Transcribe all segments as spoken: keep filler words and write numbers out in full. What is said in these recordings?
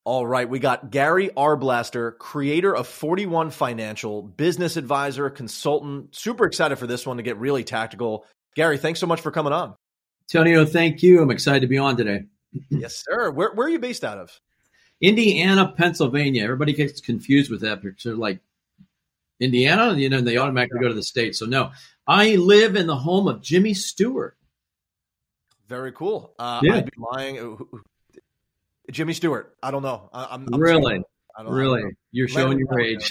All right, we got Gary Arblaster, creator of forty-one Financial, business advisor, consultant. Super excited for this one to get really tactical. Gary, thanks so much for coming on. Antonio, thank you. I'm excited to be on today. Yes, sir. Where, where are you based out of? Indiana, Pennsylvania. Everybody gets confused with that. They're like, Indiana? You know, and they automatically go to the state. So no, I live in the home of Jimmy Stewart. Very cool. Uh, yeah. I'd be lying. Jimmy Stewart. I don't know. I, I'm, I'm really, I don't really. know. You're showing your age.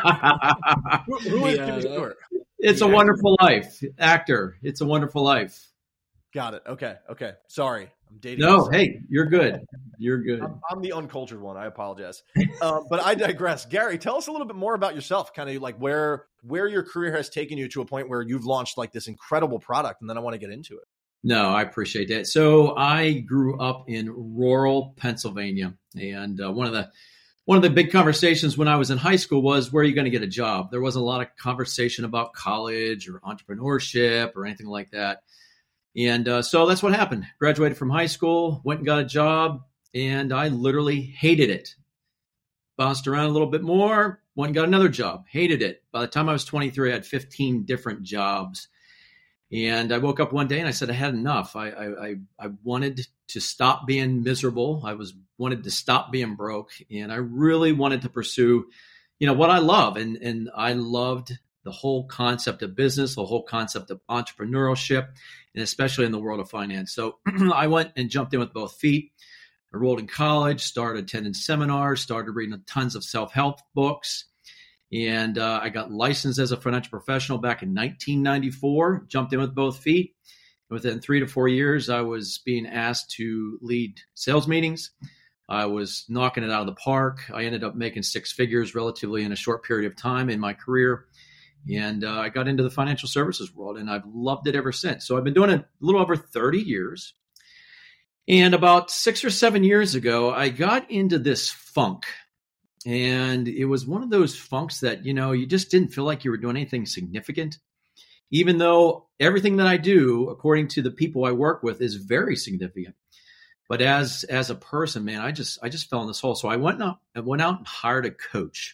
who, who is yeah, Jimmy Stewart? It's yeah. a Wonderful Life actor. It's a Wonderful Life. Got it. Okay. Okay. Sorry, I'm dating. No, myself. Hey, you're good. You're good. I'm, I'm the uncultured one. I apologize. uh, but I digress. Gary, tell us a little bit more about yourself. Kind of like where where your career has taken you to a point where you've launched like this incredible product, and then I want to get into it. No, I appreciate that. So I grew up in rural Pennsylvania, and uh, one of the one of the big conversations when I was in high school was, where are you going to get a job? There wasn't a lot of conversation about college or entrepreneurship or anything like that. And uh, so that's what happened. Graduated from high school, went and got a job, and I literally hated it. Bounced around a little bit more, went and got another job, hated it. By the time I was twenty-three, I had fifteen different jobs. And I woke up one day and I said I had enough. I, I I wanted to stop being miserable. I was wanted to stop being broke, and I really wanted to pursue, you know, what I love. And and I loved the whole concept of business, the whole concept of entrepreneurship, and especially in the world of finance. So I went and jumped in with both feet. Enrolled in college, started attending seminars, started reading tons of self-help books. And uh, I got licensed as a financial professional back in nineteen ninety-four, jumped in with both feet. Within three to four years, I was being asked to lead sales meetings. I was knocking it out of the park. I ended up making six figures relatively in a short period of time in my career. And uh, I got into the financial services world, and I've loved it ever since. So I've been doing it a little over thirty years. And about six or seven years ago, I got into this funk. And it was one of those funks that, you know, you just didn't feel like you were doing anything significant, even though everything that I do, according to the people I work with, is very significant. But as as a person, man, I just I just fell in this hole. So I went out, I went out and hired a coach.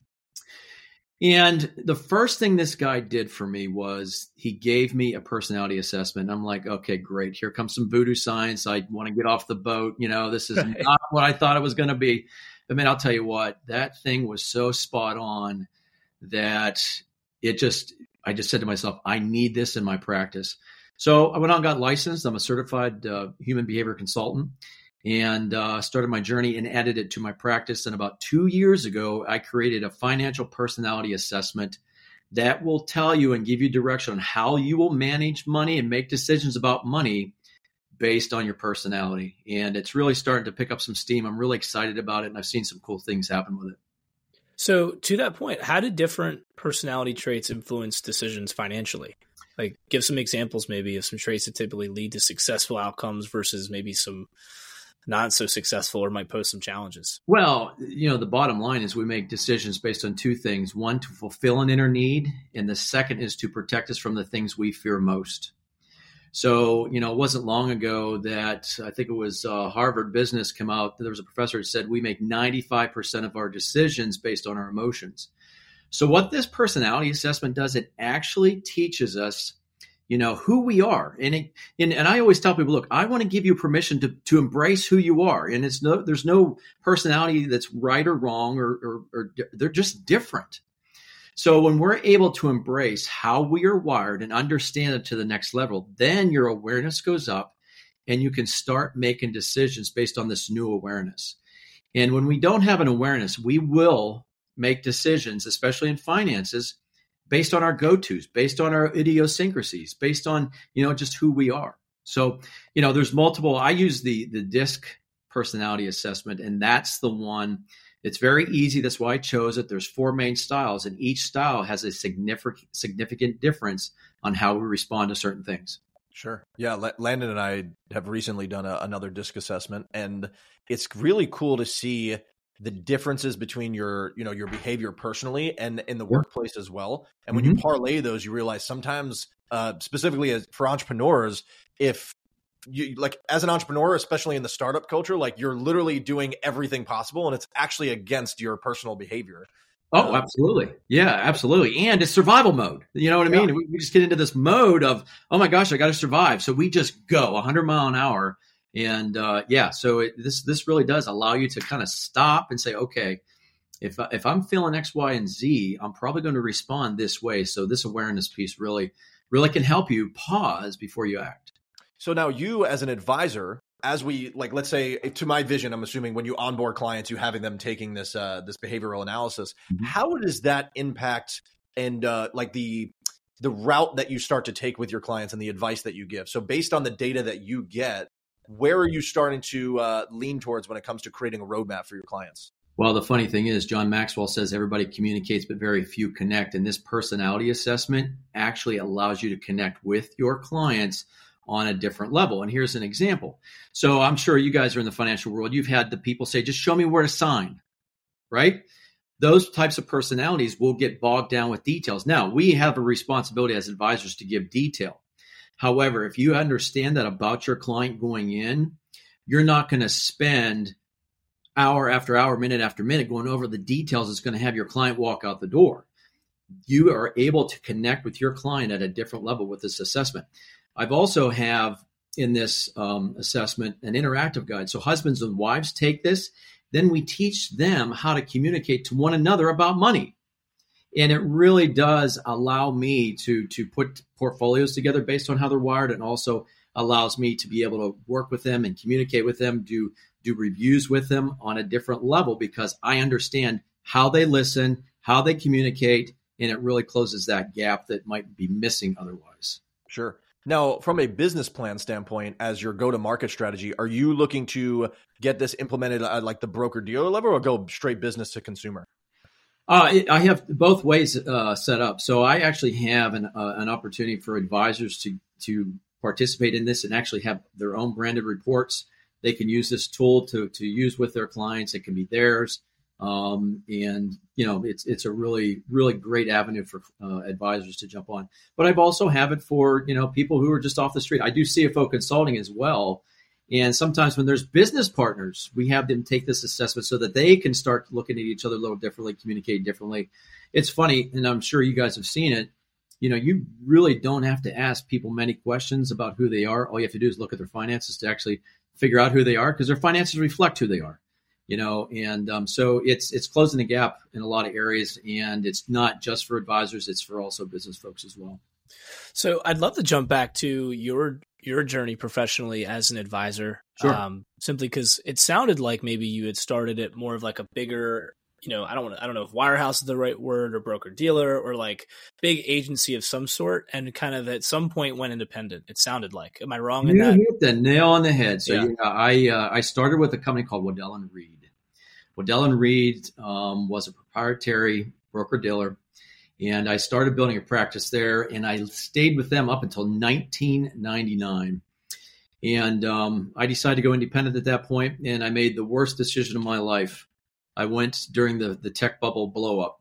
And the first thing this guy did for me was he gave me a personality assessment. I'm like, okay, great. Here comes some voodoo science. I want to get off the boat. You know, this is not what I thought it was going to be. But man, I'll tell you what, that thing was so spot on that it just, I just said to myself, I need this in my practice. So I went out and got licensed. I'm a certified uh, human behavior consultant, and uh, started my journey and added it to my practice. And about two years ago, I created a financial personality assessment that will tell you and give you direction on how you will manage money and make decisions about money based on your personality. And it's really starting to pick up some steam. I'm really excited about it, and I've seen some cool things happen with it. So to that point, how do different personality traits influence decisions financially? Like, give some examples maybe of some traits that typically lead to successful outcomes versus maybe some not so successful or might pose some challenges. Well, you know, the bottom line is we make decisions based on two things. One, to fulfill an inner need, and the second is to protect us from the things we fear most. So, you know, it wasn't long ago that I think it was uh, Harvard Business came out. There was a professor who said we make ninety-five percent of our decisions based on our emotions. So what this personality assessment does, it actually teaches us, you know, who we are. And it, and, and I always tell people, look, I want to give you permission to, to embrace who you are. And it's no, there's no personality that's right or wrong, or, or, or they're just different. So when we're able to embrace how we are wired and understand it to the next level, then your awareness goes up and you can start making decisions based on this new awareness. And when we don't have an awareness, we will make decisions, especially in finances, based on our go-tos, based on our idiosyncrasies, based on, you know, just who we are. So, you know, there's multiple, I use the, the DISC personality assessment, and that's the one. It's very easy. That's why I chose it. There's four main styles, and each style has a significant significant difference on how we respond to certain things. Sure. Yeah. Landon and I have recently done a, another DISC assessment, and it's really cool to see the differences between your, you know, your behavior personally and in the workplace as well. And when mm-hmm. you parlay those, you realize sometimes, uh, specifically as for entrepreneurs, if you like as an entrepreneur, especially in the startup culture, like you're literally doing everything possible and it's actually against your personal behavior. Oh, um, absolutely. Yeah, absolutely. And it's survival mode. You know what I mean? Yeah. We, we just get into this mode of, oh my gosh, I got to survive. So we just go one hundred mile an hour. And uh, yeah, so it, this this really does allow you to kind of stop and say, okay, if, if I'm feeling X, Y, and Z, I'm probably going to respond this way. So this awareness piece really, really can help you pause before you act. So now you as an advisor, as we like, let's say to my vision, I'm assuming when you onboard clients, you having them taking this uh, this behavioral analysis. Mm-hmm. How does that impact and uh, like the the route that you start to take with your clients and the advice that you give? So based on the data that you get, where are you starting to uh, lean towards when it comes to creating a roadmap for your clients? Well, the funny thing is, John Maxwell says everybody communicates, but very few connect. And this personality assessment actually allows you to connect with your clients on a different level. And here's an example. So I'm sure you guys are in the financial world. You've had the people say, just show me where to sign, right? Those types of personalities will get bogged down with details. Now, we have a responsibility as advisors to give detail. However, if you understand that about your client going in, you're not going to spend hour after hour, minute after minute going over the details that's going to have your client walk out the door. You are able to connect with your client at a different level with this assessment. I've also have in this um, assessment an interactive guide. So husbands and wives take this. Then we teach them how to communicate to one another about money. And it really does allow me to, to put portfolios together based on how they're wired, and also allows me to be able to work with them and communicate with them, do, do reviews with them on a different level, because I understand how they listen, how they communicate, and it really closes that gap that might be missing otherwise. Sure. Now, from a business plan standpoint, as your go-to-market strategy, are you looking to get this implemented at like the broker-dealer level or go straight business to consumer? Uh, I have both ways uh, set up. So I actually have an, uh, an opportunity for advisors to, to participate in this and actually have their own branded reports. They can use this tool to, to use with their clients. It can be theirs. Um, and, you know, it's it's a really, really great avenue for uh, advisors to jump on. But I've also have it for, you know, people who are just off the street. I do C F O consulting as well. And sometimes when there's business partners, we have them take this assessment so that they can start looking at each other a little differently, communicate differently. It's funny, and I'm sure you guys have seen it. You know, you really don't have to ask people many questions about who they are. All you have to do is look at their finances to actually figure out who they are, because their finances reflect who they are. You know, and um, so it's it's closing the gap in a lot of areas, and it's not just for advisors; it's for also business folks as well. So I'd love to jump back to your your journey professionally as an advisor, sure. um, simply because it sounded like maybe you had started at more of like a bigger, you know, I don't want to, I don't know if wirehouse is the right word, or broker dealer, or like big agency of some sort, and kind of at some point went independent. It sounded like. Am I wrong in you that? You hit the nail on the head. So yeah, yeah I uh, I started with a company called Waddell and Reed. Waddell and Reed um, was a proprietary broker dealer, and I started building a practice there, and I stayed with them up until nineteen ninety-nine. And um, I decided to go independent at that point, and I made the worst decision of my life. I went during the, the tech bubble blow up.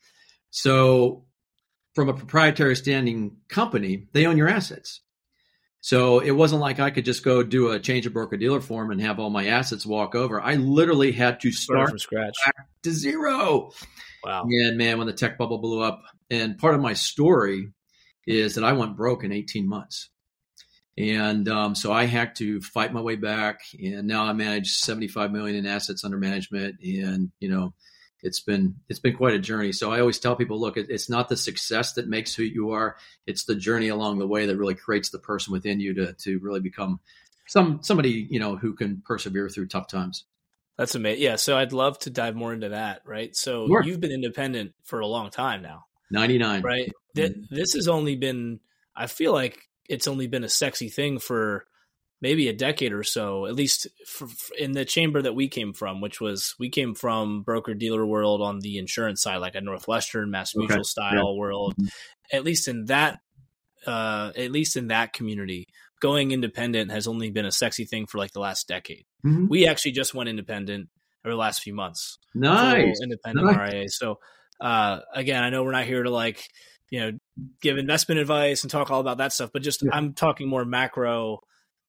So from a proprietary standing company, they own your assets. So it wasn't like I could just go do a change of broker dealer form and have all my assets walk over. I literally had to start from scratch back to zero. Wow. And man, when the tech bubble blew up, and part of my story is that I went broke in eighteen months. And um, so I had to fight my way back, and now I manage seventy-five million in assets under management. And, you know, it's been, it's been quite a journey. So I always tell people, look, it's not the success that makes who you are. It's the journey along the way that really creates the person within you to, to really become some, somebody, you know, who can persevere through tough times. That's amazing. Yeah. So I'd love to dive more into that. Right. So sure. You've been independent for a long time now. ninety-nine. Right. Mm-hmm. This has only been, I feel like it's only been a sexy thing for maybe a decade or so, at least for, for in the chamber that we came from, which was, we came from broker dealer world on the insurance side, like a Northwestern, Mass Mutual okay. style yeah. world. At least in that, uh, at least in that community, going independent has only been a sexy thing for like the last decade. Mm-hmm. We actually just went independent over the last few months. Nice. Independent nice. R I A. So, uh, again, I know we're not here to like, you know, give investment advice and talk all about that stuff, but just, yeah. I'm talking more macro,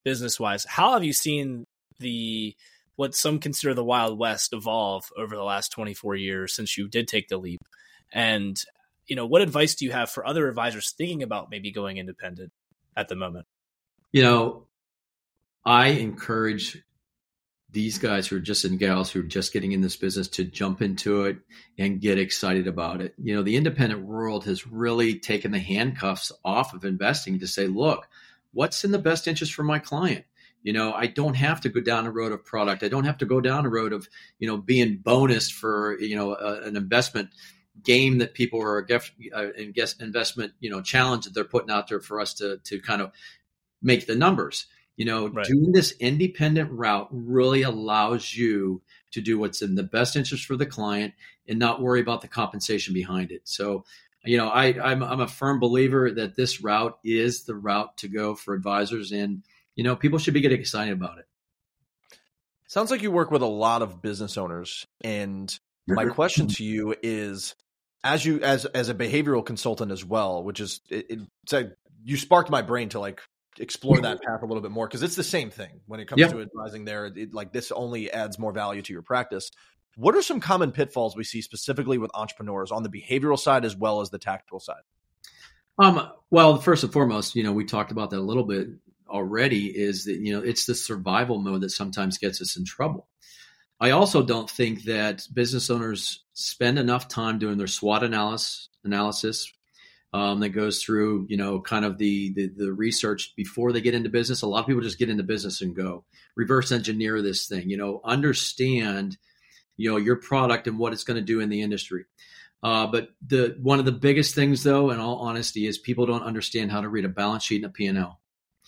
business wise. How have you seen the what some consider the Wild West evolve over the last twenty-four years since you did take the leap? And, you know, what advice do you have for other advisors thinking about maybe going independent at the moment? You know, I encourage these guys who are just in gals who are just getting in this business to jump into it and get excited about it. You know, the independent world has really taken the handcuffs off of investing to say, look, what's in the best interest for my client? You know, I don't have to go down a road of product. I don't have to go down a road of, you know, being bonused for, you know, a, an investment game that people are uh, investment, you know, challenge that they're putting out there for us to, to kind of make the numbers. You know, right. Doing this independent route really allows you to do what's in the best interest for the client and not worry about the compensation behind it. So, you know, I, I'm, I'm a firm believer that this route is the route to go for advisors, and, you know, people should be getting excited about it. Sounds like you work with a lot of business owners, and my question to you is, as you as as a behavioral consultant as well, which is it, it, it's a, you sparked my brain to like explore that path a little bit more, because it's the same thing when it comes yeah. to advising there. It, like this only adds more value to your practice. What are some common pitfalls we see specifically with entrepreneurs on the behavioral side as well as the tactical side? Um, well, first and foremost, you know, we talked about that a little bit already, is that, you know, it's the survival mode that sometimes gets us in trouble. I also don't think that business owners spend enough time doing their SWOT analysis, analysis Um, that goes through, you know, kind of the, the the research before they get into business. A lot of people just get into business and go reverse engineer this thing, you know, understand, you know, your product and what it's going to do in the industry. Uh, but the one of the biggest things, though, in all honesty, is people don't understand how to read a balance sheet and a P and L.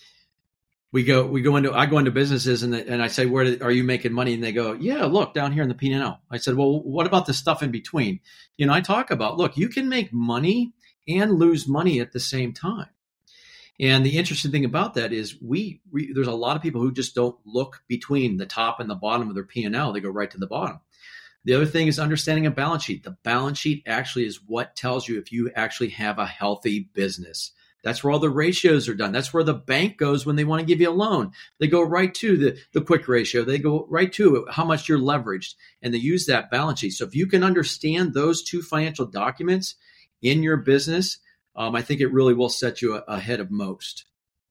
We go, we go into, I go into businesses and the, and I say, where are you making money? And they go, yeah, look down here in the P and L. I said, well, what about the stuff in between? You know, I talk about, look, you can make money and lose money at the same time. And the interesting thing about that is we, we there's a lot of people who just don't look between the top and the bottom of their P and L. They go right to the bottom. The other thing is understanding a balance sheet. The balance sheet actually is what tells you if you actually have a healthy business. That's where all the ratios are done. That's where the bank goes when they want to give you a loan. They go right to the, the quick ratio. They go right to how much you're leveraged, and they use that balance sheet. So if you can understand those two financial documents in your business, um, I think it really will set you a- ahead of most.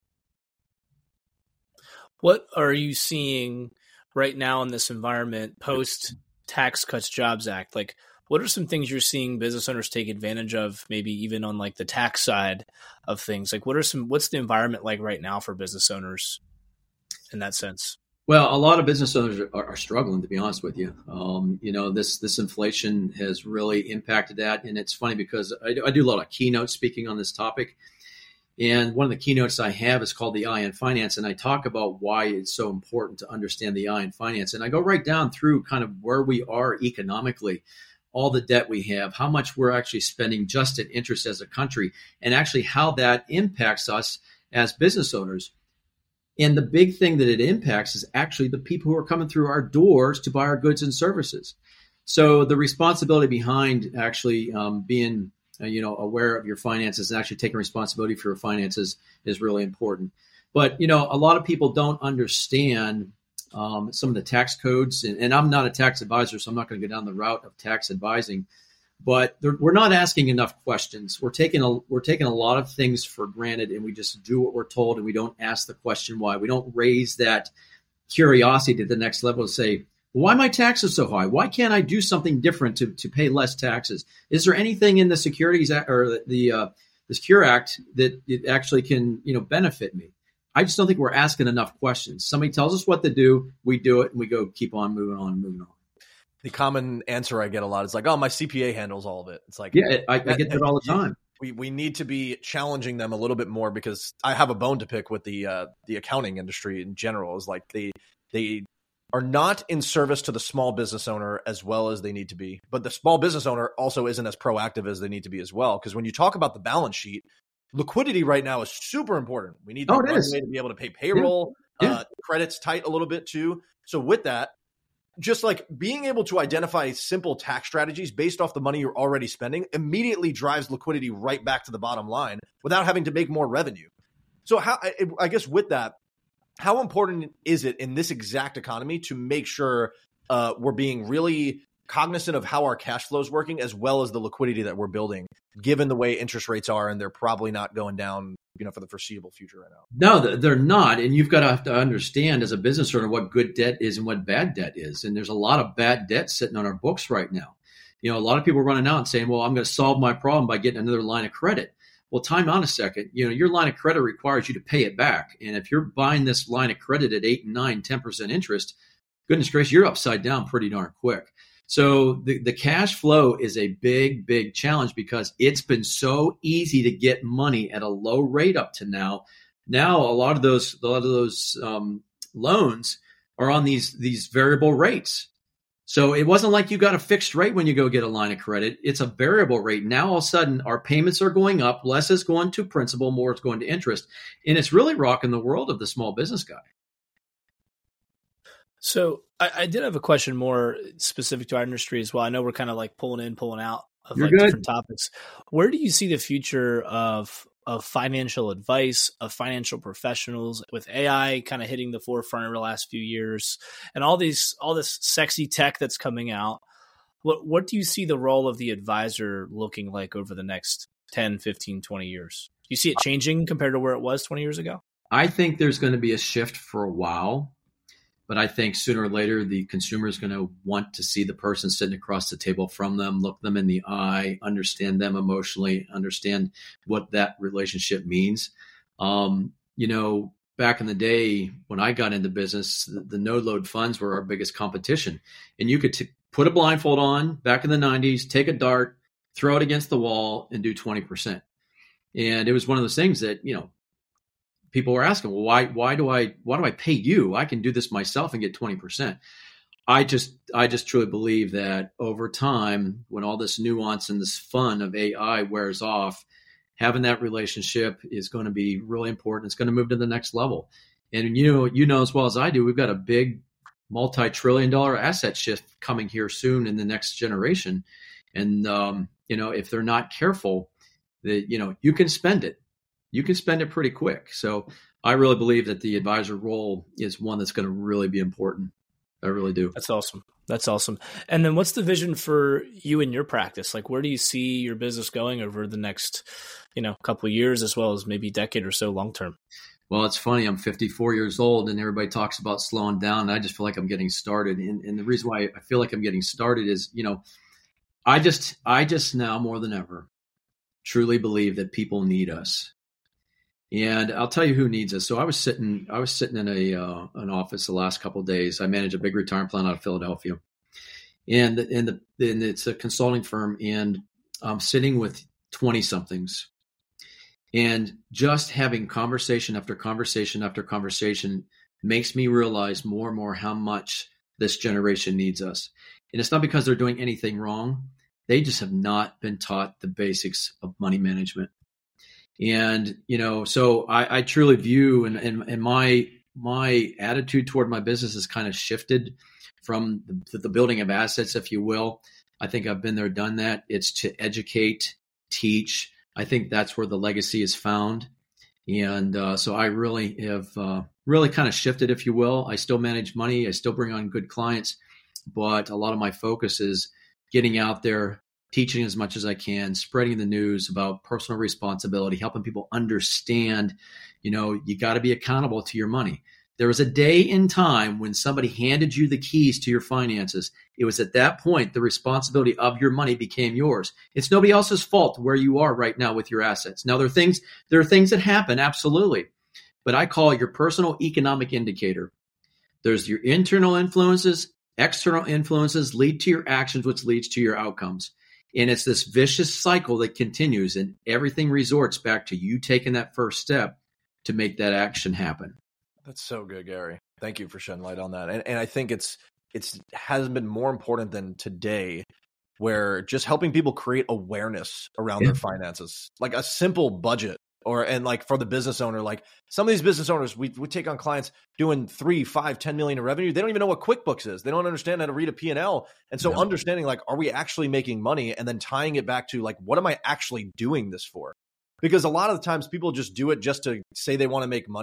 What are you seeing right now in this environment post Tax Cuts Jobs Act? Like, what are some things you're seeing business owners take advantage of, maybe even on like the tax side of things? Like, what are some, what's the environment like right now for business owners in that sense? Well, a lot of business owners are, are struggling, to be honest with you. Um, you know, this this inflation has really impacted that. And it's funny because I do, I do a lot of keynote speaking on this topic. And one of the keynotes I have is called the I in Finance. And I talk about why it's so important to understand the I in Finance. And I go right down through kind of where we are economically, all the debt we have, how much we're actually spending just in interest as a country, and actually how that impacts us as business owners. And the big thing that it impacts is actually the people who are coming through our doors to buy our goods and services. So the responsibility behind actually um, being, uh, you know, aware of your finances and actually taking responsibility for your finances is really important. But, you know, a lot of people don't understand um, some of the tax codes. And, and I'm not a tax advisor, so I'm not going to go down the route of tax advising. But we're not asking enough questions. We're taking a we're taking a lot of things for granted, and we just do what we're told, and we don't ask the question why. We don't raise that curiosity to the next level to say, why are my taxes so high? Why can't I do something different to, to pay less taxes? Is there anything in the Securities Act or the uh, the Secure Act that it actually can, you know, benefit me? I just don't think we're asking enough questions. Somebody tells us what to do, we do it, and we go keep on moving on, moving on. The common answer I get a lot is like, oh, my C P A handles all of it. It's like, yeah, I, I get that all the time. We we need to be challenging them a little bit more, because I have a bone to pick with the uh, the accounting industry in general. Is like they they are not in service to the small business owner as well as they need to be, but the small business owner also isn't as proactive as they need to be as well. Because when you talk about the balance sheet, liquidity right now is super important. We need the oh, runway to be able to pay payroll, yeah. Yeah. Uh, credits tight a little bit too. So with that, just like being able to identify simple tax strategies based off the money you're already spending immediately drives liquidity right back to the bottom line without having to make more revenue. So how, I, I guess with that, how important is it in this exact economy to make sure uh, we're being really cognizant of how our cash flow is working, as well as the liquidity that we're building, given the way interest rates are, and they're probably not going down, you know, for the foreseeable future right now? No, they're not. And you've got to have to understand as a business owner what good debt is and what bad debt is. And there's a lot of bad debt sitting on our books right now. You know, a lot of people are running out and saying, well, I'm going to solve my problem by getting another line of credit. Well, time out a second. You know, your line of credit requires you to pay it back. And if you're buying this line of credit at eight, nine, ten percent interest, goodness gracious, you're upside down pretty darn quick. So the, the cash flow is a big, big challenge because it's been so easy to get money at a low rate up to now. Now, a lot of those, a lot of those um, loans are on these, these variable rates. So it wasn't like you got a fixed rate when you go get a line of credit. It's a variable rate. Now, all of a sudden, our payments are going up. Less is going to principal, more is going to interest. And it's really rocking the world of the small business guy. So I, I did have a question more specific to our industry as well. I know we're kind of like pulling in, pulling out of You're like good. different topics. Where do you see the future of of financial advice, of financial professionals, with A I kind of hitting the forefront over the last few years, and all these all this sexy tech that's coming out? What what do you see the role of the advisor looking like over the next ten, fifteen, twenty years? Do you see it changing compared to where it was twenty years ago? I think there's going to be a shift for a while. But I think sooner or later, the consumer is going to want to see the person sitting across the table from them, look them in the eye, understand them emotionally, understand what that relationship means. Um, you know, back in the day when I got into business, the, the no-load funds were our biggest competition. And you could t- put a blindfold on back in the nineties, take a dart, throw it against the wall, and do twenty percent. And it was one of those things that, you know, people were asking, well, why, why do I, why do I pay you? I can do this myself and get twenty percent. I just, I just truly believe that over time, when all this nuance and this fun of A I wears off, having that relationship is going to be really important. It's going to move to the next level. And you know, you know, as well as I do, we've got a big multi-trillion dollar asset shift coming here soon in the next generation. And, um, you know, if they're not careful, that, you know, you can spend it. You can spend it pretty quick. So I really believe that the advisor role is one that's going to really be important. I really do. That's awesome. That's awesome. And then what's the vision for you and your practice? Like, where do you see your business going over the next, you know, couple of years, as well as maybe decade or so long term? Well, it's funny. I'm fifty-four years old and everybody talks about slowing down. And I just feel like I'm getting started. And, and the reason why I feel like I'm getting started is, you know, I just, I just now more than ever truly believe that people need us. And I'll tell you who needs us. So I was sitting, I was sitting in a uh, an office the last couple of days. I manage a big retirement plan out of Philadelphia, and and the and it's a consulting firm. And I'm sitting with twenty somethings, and just having conversation after conversation after conversation makes me realize more and more how much this generation needs us. And it's not because they're doing anything wrong; they just have not been taught the basics of money management. And, you know, so I, I truly view and, and, and my, my attitude toward my business has kind of shifted from the, the building of assets, if you will. I think I've been there, done that. It's to educate, teach. I think that's where the legacy is found. And uh, so I really have uh, really kind of shifted, if you will. I still manage money. I still bring on good clients, but a lot of my focus is getting out there, teaching as much as I can, spreading the news about personal responsibility, helping people understand, you know, you got to be accountable to your money. There was a day in time when somebody handed you the keys to your finances. It was at that point the responsibility of your money became yours. It's nobody else's fault where you are right now with your assets. Now, there are things, there are things that happen, absolutely. But I call it your personal economic indicator. There's your internal influences, external influences lead to your actions, which leads to your outcomes. And it's this vicious cycle that continues, and everything resorts back to you taking that first step to make that action happen. That's so good, Gary. Thank you for shedding light on that. And and I think it's it's hasn't been more important than today, where just helping people create awareness around yeah. their finances, like a simple budget. Or and like for the business owner, like some of these business owners, we we take on clients doing three, five, ten million in revenue. They don't even know what QuickBooks is. They don't understand how to read a P and L. And so yeah. understanding like, are we actually making money? And then tying it back to like, what am I actually doing this for? Because a lot of the times people just do it just to say they want to make money.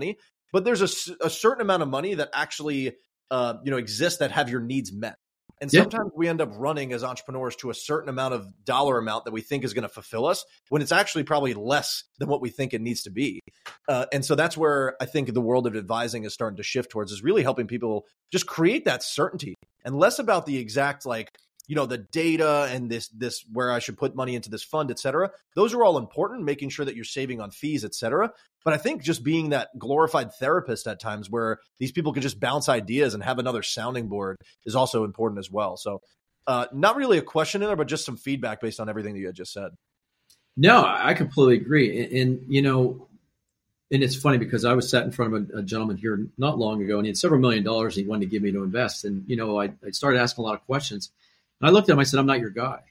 but there's a, a certain amount of money that actually, uh, you know, exists that have your needs met. And sometimes yeah. we end up running as entrepreneurs to a certain amount of dollar amount that we think is going to fulfill us when it's actually probably less than what we think it needs to be. Uh, and so that's where I think the world of advising is starting to shift towards, is really helping people just create that certainty and less about the exact, like, you know, the data and this, this, where I should put money into this fund, et cetera. Those are all important, making sure that you're saving on fees, et cetera. But I think just being that glorified therapist at times where these people can just bounce ideas and have another sounding board is also important as well. So uh, not really a question in there, but just some feedback based on everything that you had just said. No, I completely agree. And, and you know, and it's funny because I was sat in front of a, a gentleman here not long ago, and he had several million dollars he wanted to give me to invest. And, you know, I, I started asking a lot of questions. And I looked at him, I said, I'm not your guy.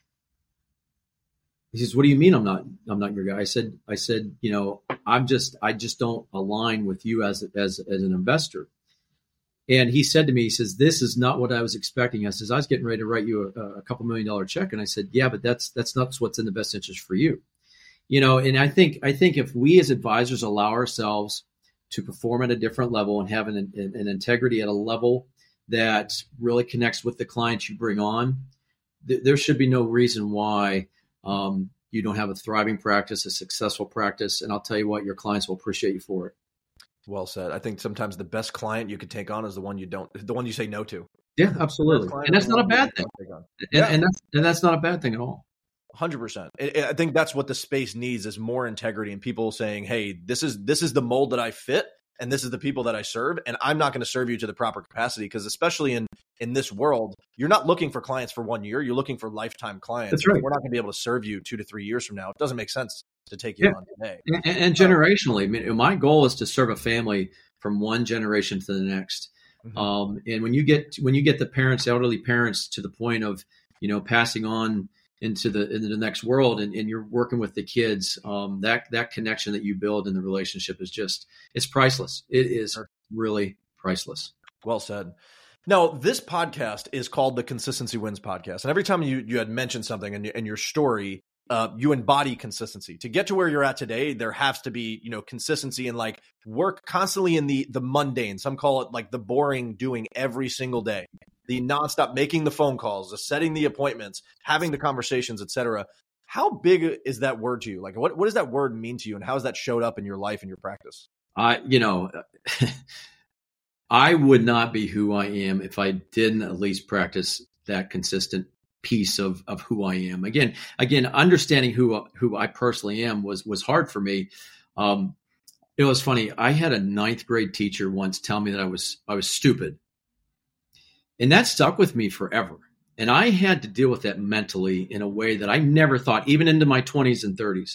He says, what do you mean I'm not, I'm not your guy? I said, I said, you know, I'm just, I just don't align with you as, as, as an investor. And he said to me, he says, this is not what I was expecting. I says, I was getting ready to write you a, a couple million dollar check. And I said, yeah, but that's, that's not what's in the best interest for you. You know, and I think, I think if we as advisors allow ourselves to perform at a different level and have an, an, an integrity at a level that really connects with the clients you bring on, th- there should be no reason why um, you don't have a thriving practice, a successful practice. And I'll tell you what, your clients will appreciate you for it. Well said. I think sometimes the best client you could take on is the one you don't, the one you say no to. Yeah, absolutely. And that's not a bad thing. And, yeah. and that's, and that's not a bad thing at all. one hundred percent. I think that's what the space needs, is more integrity and people saying, hey, this is, this is the mold that I fit. And this is the people that I serve, and I'm not going to serve you to the proper capacity, because especially in, in this world, you're not looking for clients for one year. You're looking for lifetime clients. That's right. We're not going to be able to serve you two to three years from now. It doesn't make sense to take you yeah. on today. And, and generationally, I mean, my goal is to serve a family from one generation to the next. Mm-hmm. Um, and when you get when you get the parents, elderly parents, to the point of, you know, passing on into the into the next world, and, and you're working with the kids, um, that that connection that you build in the relationship is just, it's priceless. It is really priceless. Well said. Now, this podcast is called the Consistency Wins Podcast. And every time you, you had mentioned something in, in your story, uh, you embody consistency. To get to where you're at today, there has to be, you know, consistency and like work constantly in the the mundane. Some call it like the boring doing every single day. The nonstop making the phone calls, the setting the appointments, having the conversations, et cetera. How big is that word to you? Like, what, what does that word mean to you, and how has that showed up in your life and your practice? I, you know, I would not be who I am if I didn't at least practice that consistent piece of, of who I am. Again, again, understanding who, who I personally am was, was hard for me. Um, it was funny. I had a ninth grade teacher once tell me that I was, I was stupid. And that stuck with me forever. And I had to deal with that mentally in a way that I never thought, even into my twenties and thirties.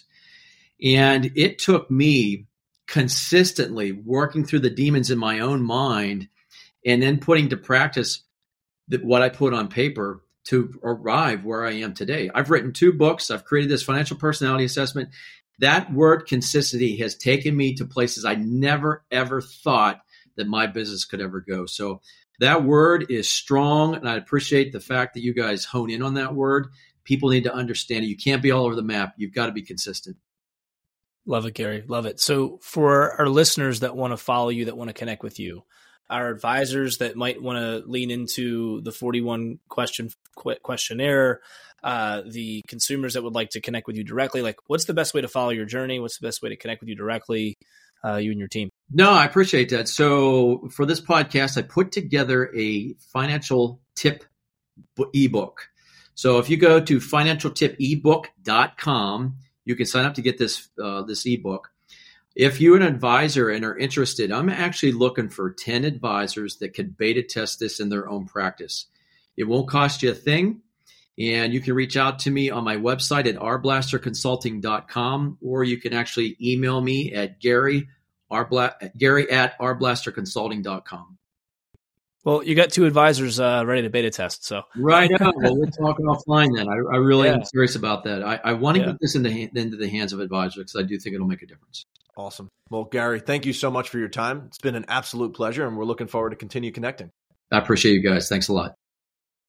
And it took me consistently working through the demons in my own mind and then putting to practice the, what I put on paper to arrive where I am today. I've written two books. I've created this financial personality assessment. That word consistency has taken me to places I never, ever thought that my business could ever go. So that word is strong, and I appreciate the fact that you guys hone in on that word. People need to understand it. You can't be all over the map. You've got to be consistent. Love it, Gary. Love it. So for our listeners that want to follow you, that want to connect with you, our advisors that might want to lean into the forty-one question questionnaire, uh, the consumers that would like to connect with you directly, like, what's the best way to follow your journey? What's the best way to connect with you directly, uh, you and your team? No, I appreciate that. So for this podcast, I put together a financial tip ebook. So if you go to financial tip ebook dot com, you can sign up to get this uh, this ebook. If you're an advisor and are interested, I'm actually looking for ten advisors that could beta test this in their own practice. It won't cost you a thing. And you can reach out to me on my website at r blaster consulting dot com, or you can actually email me at Gary R Bla- Gary at r blaster consulting dot com. Well, you got two advisors uh, ready to beta test. So right now, well, we're talking offline then. I, I really yeah. am serious about that. I, I want to yeah. get this into, into the hands of advisors because I do think it'll make a difference. Awesome. Well, Gary, thank you so much for your time. It's been an absolute pleasure, and we're looking forward to continue connecting. I appreciate you guys. Thanks a lot.